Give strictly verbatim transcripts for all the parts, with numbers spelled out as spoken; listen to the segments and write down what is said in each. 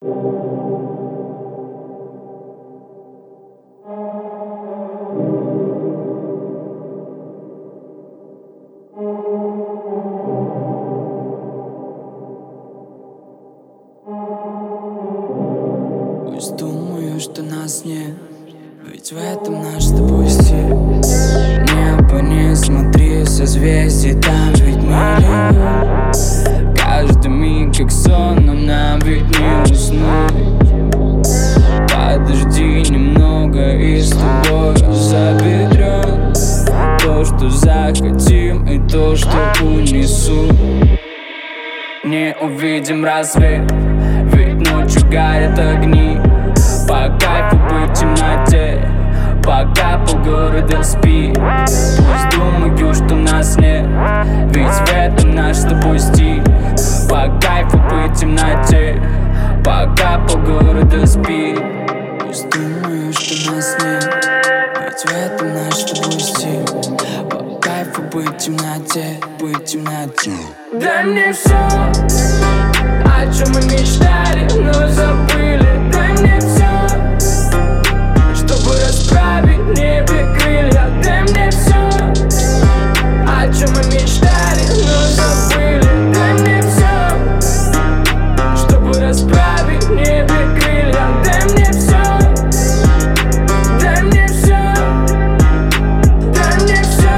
Пусть думаю, что нас нет, ведь в этом наш с тобой стиль. Небо не смотри, созвездий, там ведь миллион. Каждый миг как сон, но нам ведь не уснуть. Подожди немного и с тобой заберем то, что захотим, и то, что унесу. Не увидим рассвет, ведь ночью горят огни. По кайфу быть в темноте, пока полгорода спит. Пусть думаю, что нас нет, ведь в этом наш с тобой стиль. По кайфу быть в темноте, пока полгорода спит. Пусть думаю, что нас нет, ведь в этом наш с тобой стиль. По кайфу быть в темноте, быть в темноте. Дай мне все, о чем мы мечтали, но забыли. Дай мне все, чтобы расправить в небе крылья. Дай мне все, о чем мы мечтали, но забыли. Дай мне все, чтобы расправить в небе крылья. Дай мне все, дай мне все, дай мне все.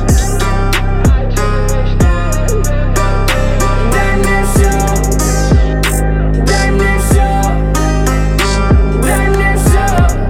Дай мне все, дай мне все, дай мне все.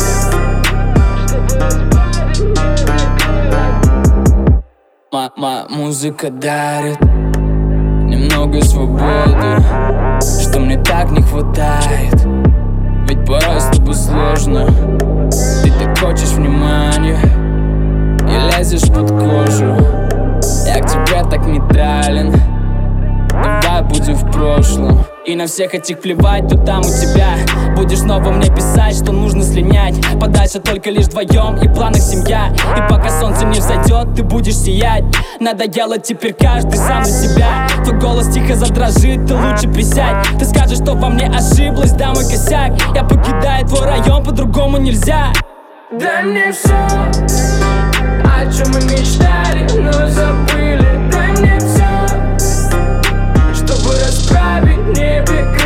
Моя музыка дарит немного свободы, что мне так не хватает. Ведь порой с тобой сложно. Ты так хочешь внимания и лезешь под кожу. Я к тебе так нейтрален. Давай будем в прошлом. И на всех этих плевать, то там у тебя. Будешь снова мне писать, что нужно слинять. Подальше только лишь вдвоем, и в планах семья. И пока солнце не взойдет, ты будешь сиять. Надоело теперь каждый сам за себя. Твой голос тихо задрожит, ты лучше присядь. Ты скажешь, что во мне ошиблась, да мой косяк. Я покидаю твой район, по-другому нельзя. Дай мне все, о чем мы мечтали, но забыли. Дай мне все, чтобы расправить в небе крылья.